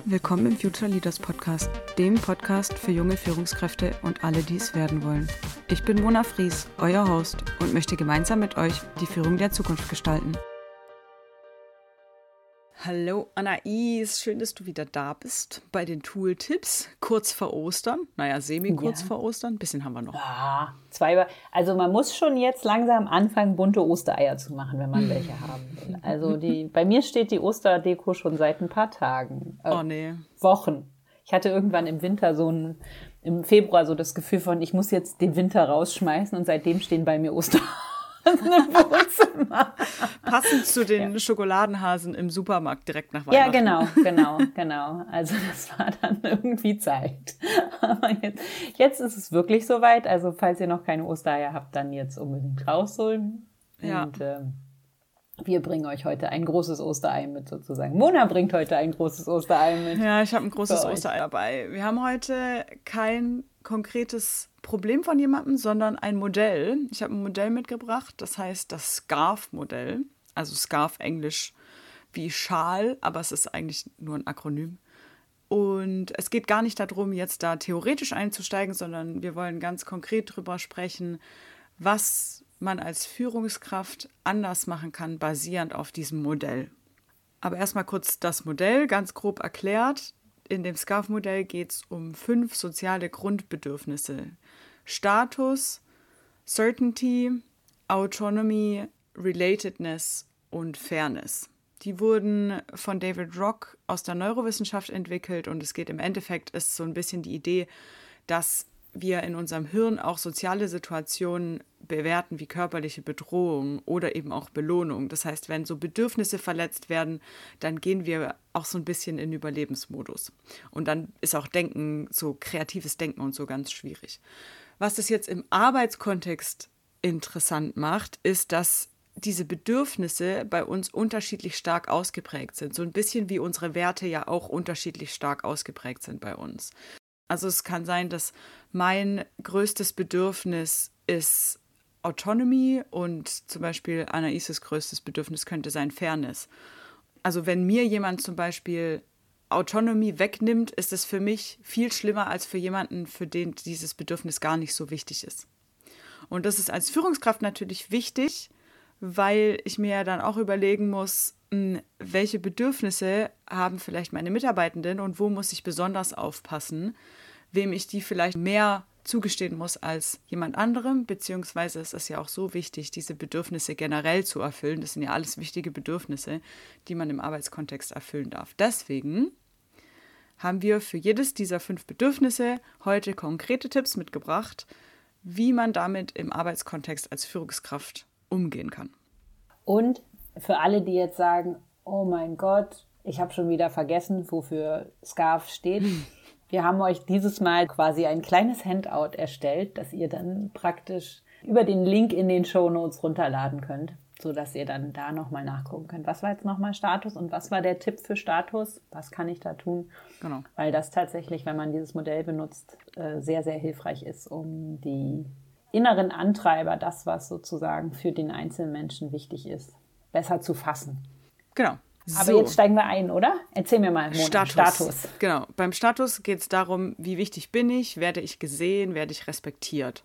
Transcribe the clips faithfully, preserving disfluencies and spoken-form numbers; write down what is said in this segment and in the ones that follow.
Willkommen im Future Leaders Podcast, dem Podcast für junge Führungskräfte und alle, die es werden wollen. Ich bin Mona Fries, euer Host, und möchte gemeinsam mit euch die Führung der Zukunft gestalten. Hallo Anais, schön, dass du wieder da bist bei den Tooltips, kurz vor Ostern, naja, semi-kurz Ja. vor Ostern, ein bisschen haben wir noch. Ah, zwei, also man muss schon jetzt langsam anfangen, bunte Ostereier zu machen, wenn man welche haben will. Also die, bei mir steht die Osterdeko schon seit ein paar Tagen, äh, Oh nee. Wochen. Ich hatte irgendwann im Winter so ein, im Februar so das Gefühl von, ich muss jetzt den Winter rausschmeißen, und seitdem stehen bei mir Oster. im Wohnzimmer. Passend zu den ja. Schokoladenhasen im Supermarkt direkt nach Ja, Weihnachten. genau, genau, genau. Also das war dann irgendwie Zeit. Aber jetzt, jetzt ist es wirklich soweit. Also falls ihr noch keine Ostereier habt, dann jetzt unbedingt rausholen. Ja. Und äh, wir bringen euch heute ein großes Osterei mit sozusagen. Mona bringt heute ein großes Osterei mit. Ja, ich habe ein großes Für euch. Osterei dabei. Wir haben heute kein konkretes Problem von jemandem, sondern ein Modell. Ich habe ein Modell mitgebracht, das heißt das Scarf-Modell. Also Scarf Englisch wie Schal, aber es ist eigentlich nur ein Akronym. Und es geht gar nicht darum, jetzt da theoretisch einzusteigen, sondern wir wollen ganz konkret drüber sprechen, was man als Führungskraft anders machen kann, basierend auf diesem Modell. Aber erstmal kurz das Modell, ganz grob erklärt. In dem Scarf-Modell geht es um fünf soziale Grundbedürfnisse. Status, Certainty, Autonomy, Relatedness und Fairness. Die wurden von David Rock aus der Neurowissenschaft entwickelt, und es geht im Endeffekt, ist so ein bisschen die Idee, dass wir in unserem Hirn auch soziale Situationen bewerten wie körperliche Bedrohung oder eben auch Belohnung. Das heißt, wenn so Bedürfnisse verletzt werden, dann gehen wir auch so ein bisschen in Überlebensmodus. Und dann ist auch Denken, so kreatives Denken und so ganz schwierig. Was das jetzt im Arbeitskontext interessant macht, ist, dass diese Bedürfnisse bei uns unterschiedlich stark ausgeprägt sind. So ein bisschen wie unsere Werte ja auch unterschiedlich stark ausgeprägt sind bei uns. Also es kann sein, dass mein größtes Bedürfnis ist Autonomy und zum Beispiel Anaises größtes Bedürfnis könnte sein Fairness. Also wenn mir jemand zum Beispiel Autonomy wegnimmt, ist es für mich viel schlimmer als für jemanden, für den dieses Bedürfnis gar nicht so wichtig ist. Und das ist als Führungskraft natürlich wichtig, weil ich mir ja dann auch überlegen muss, welche Bedürfnisse haben vielleicht meine Mitarbeitenden und wo muss ich besonders aufpassen, wem ich die vielleicht mehr zugestehen muss als jemand anderem, beziehungsweise ist es ja auch so wichtig, diese Bedürfnisse generell zu erfüllen. Das sind ja alles wichtige Bedürfnisse, die man im Arbeitskontext erfüllen darf. Deswegen haben wir für jedes dieser fünf Bedürfnisse heute konkrete Tipps mitgebracht, wie man damit im Arbeitskontext als Führungskraft umgehen kann. Und für alle, die jetzt sagen, oh mein Gott, ich habe schon wieder vergessen, wofür Scarf steht. Wir haben euch dieses Mal quasi ein kleines Handout erstellt, das ihr dann praktisch über den Link in den Shownotes runterladen könnt, sodass ihr dann da nochmal nachgucken könnt. Was war jetzt nochmal Status und was war der Tipp für Status? Was kann ich da tun? Genau. Weil das tatsächlich, wenn man dieses Modell benutzt, sehr, sehr hilfreich ist, um die inneren Antreiber, das, was sozusagen für den einzelnen Menschen wichtig ist, besser zu fassen. Genau. Aber So. jetzt steigen wir ein, oder? Erzähl mir mal, Mona. Status. Status. Genau. Beim Status geht es darum, wie wichtig bin ich, werde ich gesehen, werde ich respektiert.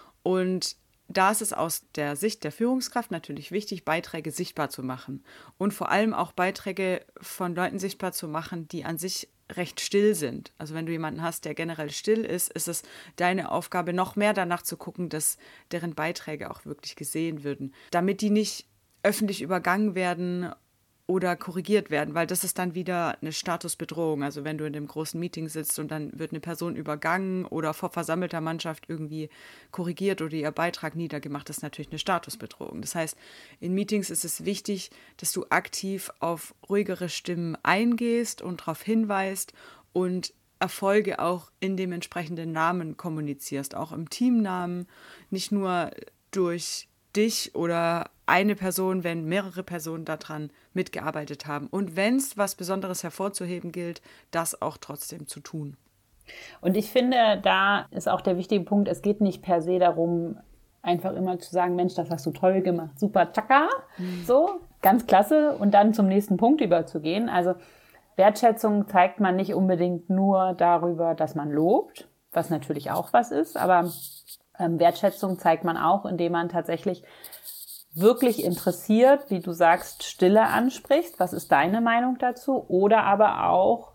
Und da ist es aus der Sicht der Führungskraft natürlich wichtig, Beiträge sichtbar zu machen. Und vor allem auch Beiträge von Leuten sichtbar zu machen, die an sich recht still sind. Also wenn du jemanden hast, der generell still ist, ist es deine Aufgabe, noch mehr danach zu gucken, dass deren Beiträge auch wirklich gesehen würden, damit die nicht öffentlich übergangen werden oder korrigiert werden, weil das ist dann wieder eine Statusbedrohung. Also wenn du in einem großen Meeting sitzt und dann wird eine Person übergangen oder vor versammelter Mannschaft irgendwie korrigiert oder ihr Beitrag niedergemacht, das ist natürlich eine Statusbedrohung. Das heißt, in Meetings ist es wichtig, dass du aktiv auf ruhigere Stimmen eingehst und darauf hinweist und Erfolge auch in dem entsprechenden Namen kommunizierst, auch im Teamnamen, nicht nur durch dich oder eine Person, wenn mehrere Personen daran mitgearbeitet haben. Und wenn es was Besonderes hervorzuheben gilt, das auch trotzdem zu tun. Und ich finde, da ist auch der wichtige Punkt, es geht nicht per se darum, einfach immer zu sagen, Mensch, das hast du toll gemacht, super, tschakka, mhm. so, ganz klasse, und dann zum nächsten Punkt überzugehen. Also Wertschätzung zeigt man nicht unbedingt nur darüber, dass man lobt, was natürlich auch was ist, aber ähm, Wertschätzung zeigt man auch, indem man tatsächlich wirklich interessiert, wie du sagst, Stille ansprichst. Was ist deine Meinung dazu? Oder aber auch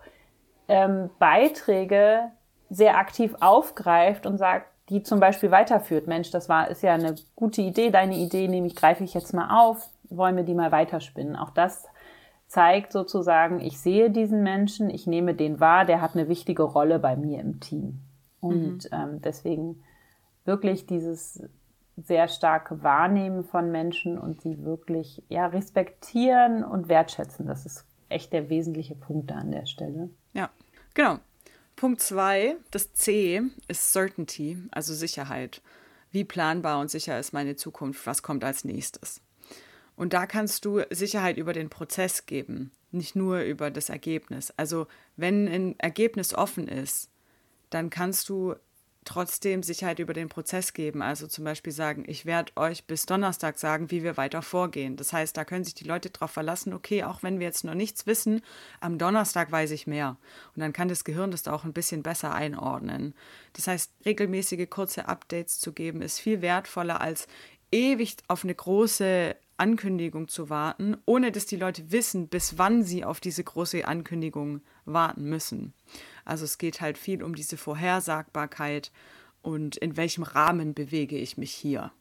ähm, Beiträge sehr aktiv aufgreift und sagt, die zum Beispiel weiterführt. Mensch, das war, ist ja eine gute Idee, deine Idee, nämlich greife ich jetzt mal auf, wollen wir die mal weiterspinnen. Auch das zeigt sozusagen, ich sehe diesen Menschen, ich nehme den wahr, der hat eine wichtige Rolle bei mir im Team. Und mhm. ähm, deswegen wirklich dieses sehr starke Wahrnehmen von Menschen und sie wirklich ja, respektieren und wertschätzen. Das ist echt der wesentliche Punkt da an der Stelle. Ja, genau. Punkt zwei, das C, ist Certainty, also Sicherheit. Wie planbar und sicher ist meine Zukunft? Was kommt als nächstes? Und da kannst du Sicherheit über den Prozess geben, nicht nur über das Ergebnis. Also wenn ein Ergebnis offen ist, dann kannst du trotzdem Sicherheit über den Prozess geben. Also zum Beispiel sagen, ich werde euch bis Donnerstag sagen, wie wir weiter vorgehen. Das heißt, da können sich die Leute darauf verlassen, okay, auch wenn wir jetzt noch nichts wissen, am Donnerstag weiß ich mehr. Und dann kann das Gehirn das auch ein bisschen besser einordnen. Das heißt, regelmäßige kurze Updates zu geben, ist viel wertvoller, als ewig auf eine große Ankündigung zu warten, ohne dass die Leute wissen, bis wann sie auf diese große Ankündigung warten müssen. Also es geht halt viel um diese Vorhersagbarkeit und in welchem Rahmen bewege ich mich hier.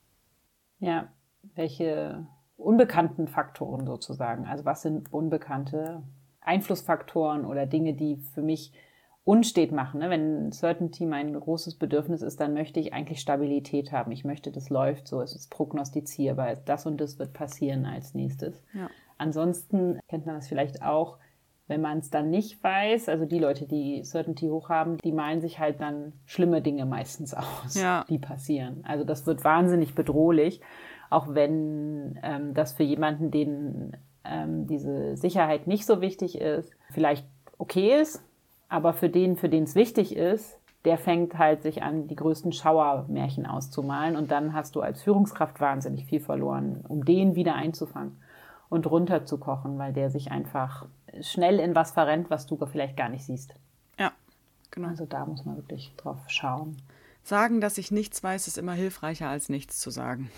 Ja, welche unbekannten Faktoren sozusagen, also was sind unbekannte Einflussfaktoren oder Dinge, die für mich unstet machen. Ne? Wenn Certainty mein großes Bedürfnis ist, dann möchte ich eigentlich Stabilität haben. Ich möchte, das läuft so, es ist prognostizierbar, das und das wird passieren als nächstes. Ja. Ansonsten kennt man das vielleicht auch, wenn man es dann nicht weiß, also die Leute, die Certainty hoch haben, die malen sich halt dann schlimme Dinge meistens aus, ja. die passieren. Also das wird wahnsinnig bedrohlich, auch wenn ähm, das für jemanden, den ähm, diese Sicherheit nicht so wichtig ist, vielleicht okay ist, aber für den, für den es wichtig ist, der fängt halt sich an, die größten Schauermärchen auszumalen und dann hast du als Führungskraft wahnsinnig viel verloren, um den wieder einzufangen und runterzukochen, weil der sich einfach schnell in was verrennt, was du vielleicht gar nicht siehst. Ja, genau. Also da muss man wirklich drauf schauen. Sagen, dass ich nichts weiß, ist immer hilfreicher, als nichts zu sagen.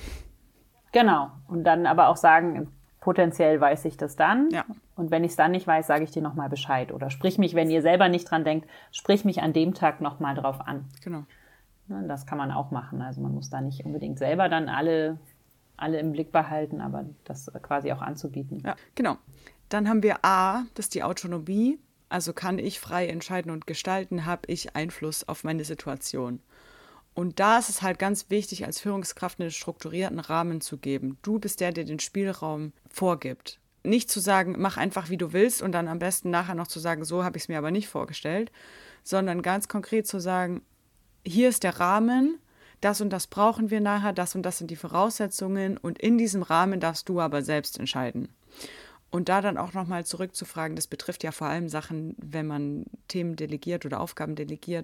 Genau. Und dann aber auch sagen, potenziell weiß ich das dann. Ja. Und wenn ich es dann nicht weiß, sage ich dir nochmal Bescheid. Oder sprich mich, wenn ihr selber nicht dran denkt, sprich mich an dem Tag nochmal drauf an. Genau. Das kann man auch machen. Also man muss da nicht unbedingt selber dann alle, alle im Blick behalten, aber das quasi auch anzubieten. Ja, genau. Dann haben wir A, das ist die Autonomie. Also kann ich frei entscheiden und gestalten, habe ich Einfluss auf meine Situation. Und da ist es halt ganz wichtig, als Führungskraft einen strukturierten Rahmen zu geben. Du bist der, der den Spielraum vorgibt. Nicht zu sagen, mach einfach, wie du willst und dann am besten nachher noch zu sagen, so habe ich es mir aber nicht vorgestellt, sondern ganz konkret zu sagen, hier ist der Rahmen, das und das brauchen wir nachher, das und das sind die Voraussetzungen und in diesem Rahmen darfst du aber selbst entscheiden. Und da dann auch nochmal zurückzufragen, das betrifft ja vor allem Sachen, wenn man Themen delegiert oder Aufgaben delegiert,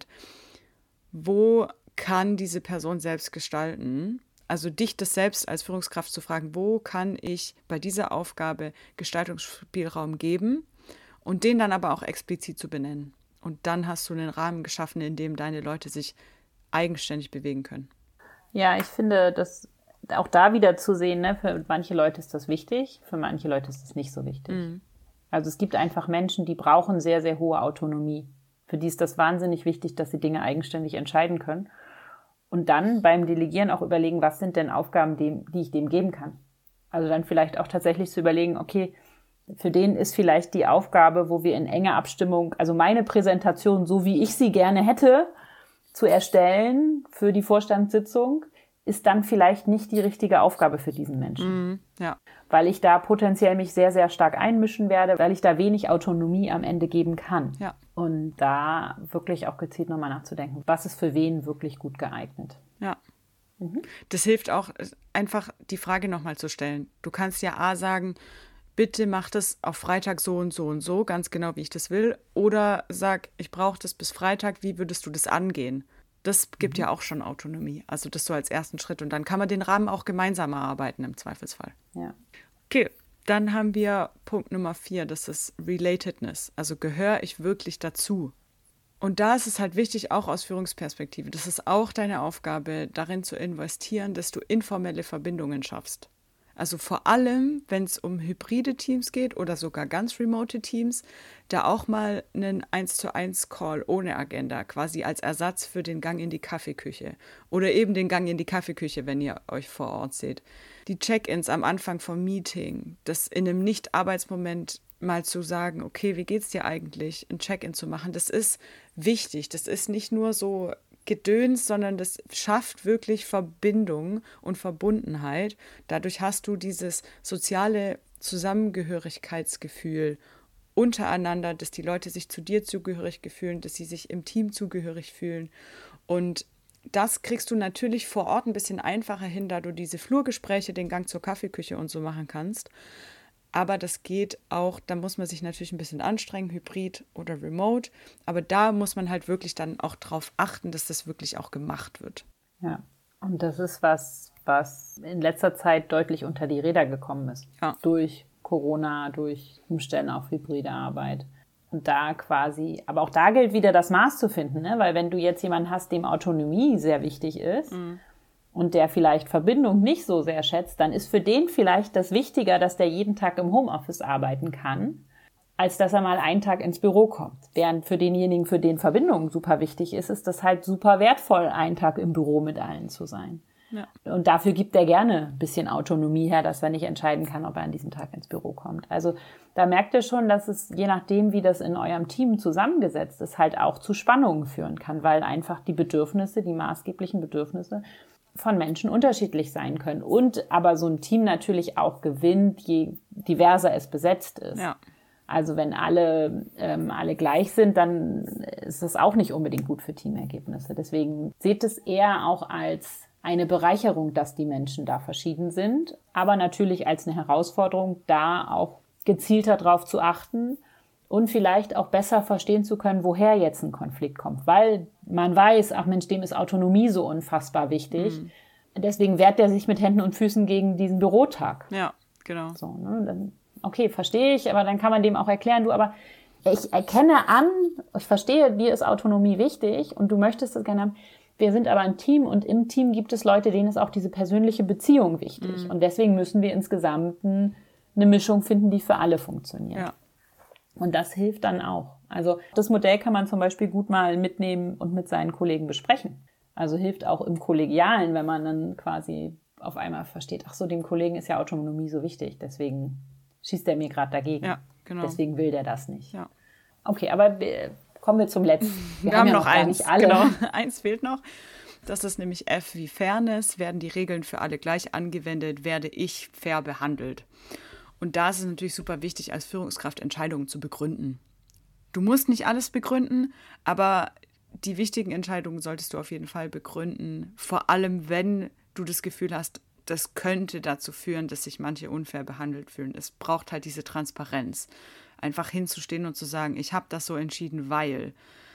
wo kann diese Person selbst gestalten? Also dich das selbst als Führungskraft zu fragen, wo kann ich bei dieser Aufgabe Gestaltungsspielraum geben und den dann aber auch explizit zu benennen. Und dann hast du einen Rahmen geschaffen, in dem deine Leute sich eigenständig bewegen können. Ja, ich finde, dass auch da wieder zu sehen, ne, für manche Leute ist das wichtig, für manche Leute ist das nicht so wichtig. Mhm. Also es gibt einfach Menschen, die brauchen sehr, sehr hohe Autonomie. Für die ist das wahnsinnig wichtig, dass sie Dinge eigenständig entscheiden können. Und dann beim Delegieren auch überlegen, was sind denn Aufgaben, die, die ich dem geben kann. Also dann vielleicht auch tatsächlich zu überlegen, okay, für den ist vielleicht die Aufgabe, wo wir in enger Abstimmung, also meine Präsentation, so wie ich sie gerne hätte, zu erstellen für die Vorstandssitzung, ist dann vielleicht nicht die richtige Aufgabe für diesen Menschen. Mm, ja. Weil ich da potenziell mich sehr, sehr stark einmischen werde, weil ich da wenig Autonomie am Ende geben kann. Ja. Und da wirklich auch gezielt nochmal nachzudenken, was ist für wen wirklich gut geeignet. Ja. Mhm. Das hilft auch, einfach die Frage nochmal zu stellen. Du kannst ja A sagen, bitte mach das auf Freitag so und so und so, ganz genau, wie ich das will. Oder sag, ich brauche das bis Freitag, wie würdest du das angehen? Das gibt mhm. ja auch schon Autonomie. Also das so als ersten Schritt. Und dann kann man den Rahmen auch gemeinsam erarbeiten im Zweifelsfall. Ja. Okay, Dann haben wir Punkt Nummer vier, das ist Relatedness. Also gehöre ich wirklich dazu? Und da ist es halt wichtig, auch aus Führungsperspektive, das ist auch deine Aufgabe, darin zu investieren, dass du informelle Verbindungen schaffst. Also vor allem, wenn es um hybride Teams geht oder sogar ganz remote Teams, da auch mal einen eins zu eins Call ohne Agenda, quasi als Ersatz für den Gang in die Kaffeeküche oder eben den Gang in die Kaffeeküche, wenn ihr euch vor Ort seht. Die Check-ins am Anfang vom Meeting, das in einem Nicht-Arbeitsmoment mal zu sagen, okay, wie geht's dir eigentlich, ein Check-in zu machen, das ist wichtig. Das ist nicht nur so Gedöns, sondern das schafft wirklich Verbindung und Verbundenheit. Dadurch hast du dieses soziale Zusammengehörigkeitsgefühl untereinander, dass die Leute sich zu dir zugehörig fühlen, dass sie sich im Team zugehörig fühlen. Und das kriegst du natürlich vor Ort ein bisschen einfacher hin, da du diese Flurgespräche, den Gang zur Kaffeeküche und so machen kannst. Aber das geht auch, da muss man sich natürlich ein bisschen anstrengen, hybrid oder remote. Aber da muss man halt wirklich dann auch drauf achten, dass das wirklich auch gemacht wird. Ja, und das ist was, was in letzter Zeit deutlich unter die Räder gekommen ist. Ja. Durch Corona, durch Umstellen auf hybride Arbeit. Und da quasi, aber auch da gilt wieder das Maß zu finden, ne? Weil wenn du jetzt jemanden hast, dem Autonomie sehr wichtig ist, mhm. und der vielleicht Verbindung nicht so sehr schätzt, dann ist für den vielleicht das wichtiger, dass der jeden Tag im Homeoffice arbeiten kann, als dass er mal einen Tag ins Büro kommt. Während für denjenigen, für den Verbindung super wichtig ist, ist das halt super wertvoll, einen Tag im Büro mit allen zu sein. Ja. Und dafür gibt er gerne ein bisschen Autonomie her, dass er nicht entscheiden kann, ob er an diesem Tag ins Büro kommt. Also da merkt ihr schon, dass es, je nachdem, wie das in eurem Team zusammengesetzt ist, halt auch zu Spannungen führen kann, weil einfach die Bedürfnisse, die maßgeblichen Bedürfnisse von Menschen unterschiedlich sein können. Und aber so ein Team natürlich auch gewinnt, je diverser es besetzt ist. Ja. Also wenn alle, ähm, alle gleich sind, dann ist das auch nicht unbedingt gut für Teamergebnisse. Deswegen seht es eher auch als eine Bereicherung, dass die Menschen da verschieden sind, aber natürlich als eine Herausforderung, da auch gezielter drauf zu achten und vielleicht auch besser verstehen zu können, woher jetzt ein Konflikt kommt. Weil man weiß, ach Mensch, dem ist Autonomie so unfassbar wichtig. Mhm. Deswegen wehrt der sich mit Händen und Füßen gegen diesen Bürotag. Ja, genau. So, ne, dann, okay, verstehe ich, aber dann kann man dem auch erklären, du, aber ich erkenne an, ich verstehe, dir ist Autonomie wichtig und du möchtest das gerne haben. Wir sind aber ein Team und im Team gibt es Leute, denen ist auch diese persönliche Beziehung wichtig. Mhm. Und deswegen müssen wir insgesamt eine Mischung finden, die für alle funktioniert. Ja. Und das hilft dann auch. Also das Modell kann man zum Beispiel gut mal mitnehmen und mit seinen Kollegen besprechen. Also hilft auch im Kollegialen, wenn man dann quasi auf einmal versteht, ach so, dem Kollegen ist ja Autonomie so wichtig, deswegen schießt er mir gerade dagegen. Ja, genau. Deswegen will der das nicht. Ja. Okay, aber wir, kommen wir zum letzten. Wir, wir haben, haben ja noch, noch eins, nicht alle. Genau, eins fehlt noch. Das ist nämlich F wie Fairness. Werden die Regeln für alle gleich angewendet, werde ich fair behandelt. Und da ist es natürlich super wichtig, als Führungskraft Entscheidungen zu begründen. Du musst nicht alles begründen, aber die wichtigen Entscheidungen solltest du auf jeden Fall begründen. Vor allem, wenn du das Gefühl hast, das könnte dazu führen, dass sich manche unfair behandelt fühlen. Es braucht halt diese Transparenz. Einfach hinzustehen und zu sagen, ich habe das so entschieden, weil.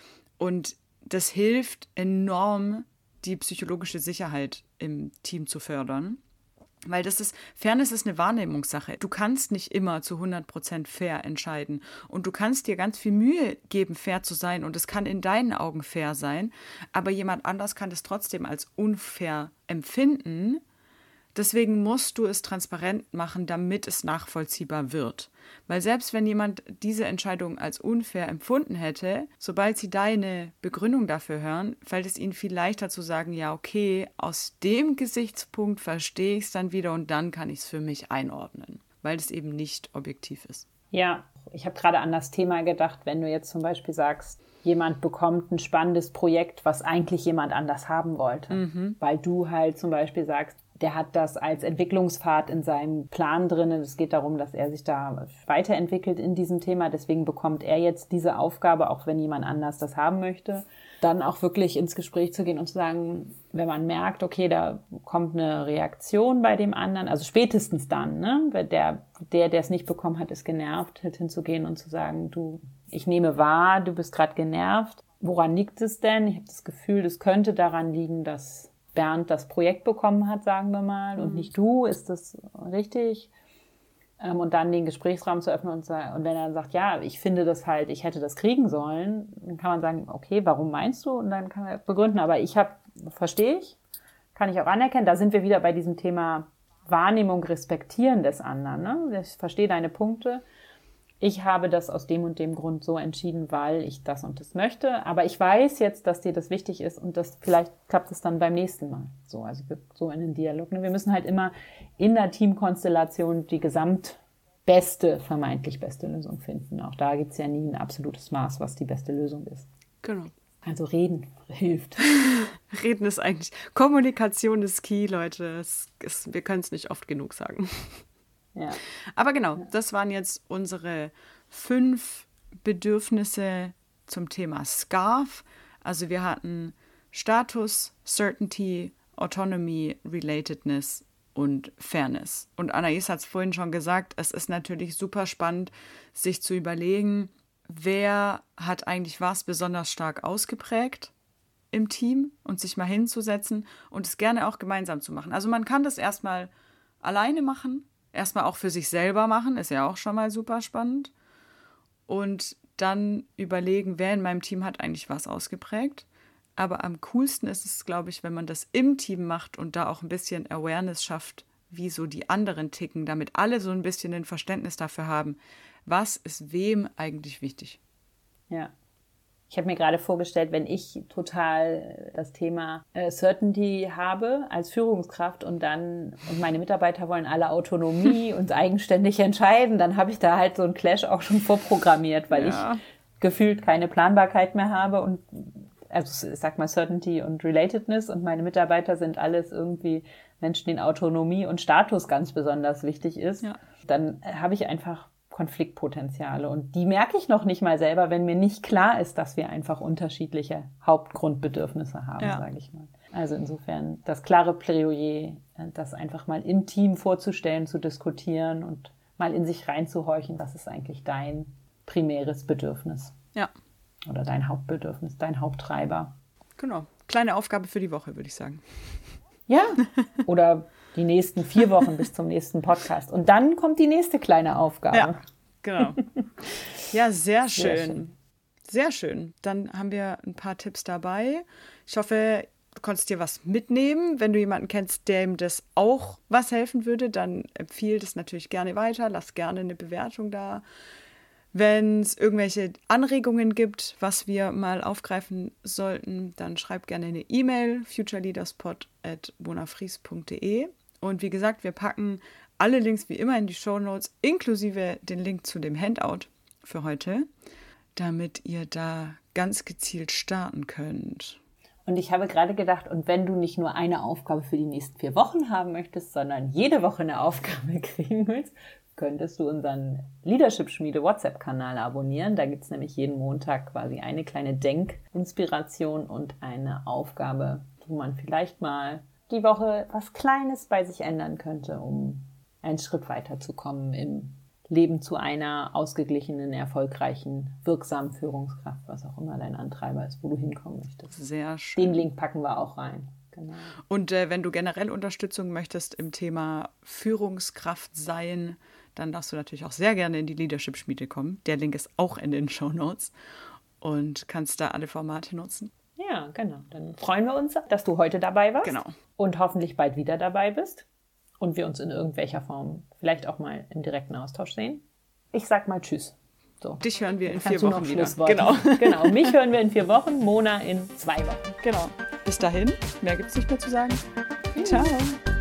Und das hilft enorm, die psychologische Sicherheit im Team zu fördern. Weil das ist, Fairness ist eine Wahrnehmungssache. Du kannst nicht immer zu hundert Prozent fair entscheiden. Und du kannst dir ganz viel Mühe geben, fair zu sein. Und es kann in deinen Augen fair sein. Aber jemand anders kann das trotzdem als unfair empfinden. Deswegen musst du es transparent machen, damit es nachvollziehbar wird. Weil selbst wenn jemand diese Entscheidung als unfair empfunden hätte, sobald sie deine Begründung dafür hören, fällt es ihnen viel leichter zu sagen, ja okay, aus dem Gesichtspunkt verstehe ich es dann wieder und dann kann ich es für mich einordnen, weil es eben nicht objektiv ist. Ja, ich habe gerade an das Thema gedacht, wenn du jetzt zum Beispiel sagst, jemand bekommt ein spannendes Projekt, was eigentlich jemand anders haben wollte, mhm. weil du halt zum Beispiel sagst, der hat das als Entwicklungspfad in seinem Plan drin. Es geht darum, dass er sich da weiterentwickelt in diesem Thema. Deswegen bekommt er jetzt diese Aufgabe, auch wenn jemand anders das haben möchte. Dann auch wirklich ins Gespräch zu gehen und zu sagen, wenn man merkt, okay, da kommt eine Reaktion bei dem anderen, also spätestens dann, ne, der, der, der es nicht bekommen hat, ist genervt, halt hinzugehen und zu sagen, du, ich nehme wahr, du bist gerade genervt. Woran liegt es denn? Ich habe das Gefühl, das könnte daran liegen, dass Bernd das Projekt bekommen hat, sagen wir mal, und nicht du, ist das richtig? ähm, und dann den Gesprächsraum zu öffnen und, und wenn er dann sagt, ja, ich finde das halt, ich hätte das kriegen sollen, dann kann man sagen, okay, warum meinst du? Und dann kann er begründen, aber ich habe, verstehe ich, kann ich auch anerkennen, da sind wir wieder bei diesem Thema Wahrnehmung, Respektieren des anderen. Ne? Ich verstehe deine Punkte. Ich habe das aus dem und dem Grund so entschieden, weil ich das und das möchte. Aber ich weiß jetzt, dass dir das wichtig ist und das, vielleicht klappt es dann beim nächsten Mal. So, also so in den Dialog. Wir müssen halt immer in der Teamkonstellation die gesamtbeste, vermeintlich beste Lösung finden. Auch da gibt es ja nie ein absolutes Maß, was die beste Lösung ist. Genau. Also reden hilft. Reden ist eigentlich, Kommunikation ist key, Leute. Es ist, wir können es nicht oft genug sagen. Ja. Aber genau, das waren jetzt unsere fünf Bedürfnisse zum Thema Scarf. Also wir hatten Status, Certainty, Autonomy, Relatedness und Fairness. Und Anais hat es vorhin schon gesagt, es ist natürlich super spannend, sich zu überlegen, wer hat eigentlich was besonders stark ausgeprägt im Team und sich mal hinzusetzen und es gerne auch gemeinsam zu machen. Also man kann das erstmal alleine machen, erstmal auch für sich selber machen, ist ja auch schon mal super spannend. Und dann überlegen, wer in meinem Team hat eigentlich was ausgeprägt. Aber am coolsten ist es, glaube ich, wenn man das im Team macht und da auch ein bisschen Awareness schafft, wie so die anderen ticken, damit alle so ein bisschen ein Verständnis dafür haben, was ist wem eigentlich wichtig. Ja. Ich habe mir gerade vorgestellt, wenn ich total das Thema äh, Certainty habe als Führungskraft und dann und meine Mitarbeiter wollen alle Autonomie und eigenständig entscheiden, dann habe ich da halt so einen Clash auch schon vorprogrammiert, weil ja. ich gefühlt keine Planbarkeit mehr habe und also ich sag mal Certainty und Relatedness und meine Mitarbeiter sind alles irgendwie Menschen, denen Autonomie und Status ganz besonders wichtig ist. Ja. Dann habe ich einfach Konfliktpotenziale und die merke ich noch nicht mal selber, wenn mir nicht klar ist, dass wir einfach unterschiedliche Hauptgrundbedürfnisse haben, ja. sage ich mal. Also insofern das klare Plädoyer, das einfach mal im Team vorzustellen, zu diskutieren und mal in sich reinzuhorchen, was ist eigentlich dein primäres Bedürfnis? Ja. Oder dein Hauptbedürfnis, dein Haupttreiber. Genau. Kleine Aufgabe für die Woche, würde ich sagen. Ja. Oder die nächsten vier Wochen bis zum nächsten Podcast. Und dann kommt die nächste kleine Aufgabe. Ja, genau. Ja, sehr schön. Sehr schön. Sehr schön. Dann haben wir ein paar Tipps dabei. Ich hoffe, du konntest dir was mitnehmen. Wenn du jemanden kennst, dem das auch was helfen würde, dann empfiehl das natürlich gerne weiter. Lass gerne eine Bewertung da. Wenn es irgendwelche Anregungen gibt, was wir mal aufgreifen sollten, dann schreib gerne eine E-Mail, futureleaderspod at bonafries punkt de. Und wie gesagt, wir packen alle Links wie immer in die Shownotes, inklusive den Link zu dem Handout für heute, damit ihr da ganz gezielt starten könnt. Und ich habe gerade gedacht, und wenn du nicht nur eine Aufgabe für die nächsten vier Wochen haben möchtest, sondern jede Woche eine Aufgabe kriegen willst, könntest du unseren Leadership-Schmiede-WhatsApp-Kanal abonnieren. Da gibt es nämlich jeden Montag quasi eine kleine Denkinspiration und eine Aufgabe, wo man vielleicht mal die Woche was Kleines bei sich ändern könnte, um einen Schritt weiterzukommen im Leben zu einer ausgeglichenen, erfolgreichen, wirksamen Führungskraft, was auch immer dein Antreiber ist, wo du hinkommen möchtest. Sehr schön. Den Link packen wir auch rein. Genau. Und äh, wenn du generell Unterstützung möchtest im Thema Führungskraft sein, dann darfst du natürlich auch sehr gerne in die Leadership-Schmiede kommen. Der Link ist auch in den Shownotes und kannst da alle Formate nutzen. Ja, genau. Dann freuen wir uns, dass du heute dabei warst. Genau. Und hoffentlich bald wieder dabei bist und wir uns in irgendwelcher Form vielleicht auch mal im direkten Austausch sehen. Ich sag mal Tschüss. So. Dich hören wir in vier Wochen wieder. Genau. genau. Mich hören wir in vier Wochen, Mona in zwei Wochen. Genau. Bis dahin, mehr gibt's nicht mehr zu sagen. Ciao.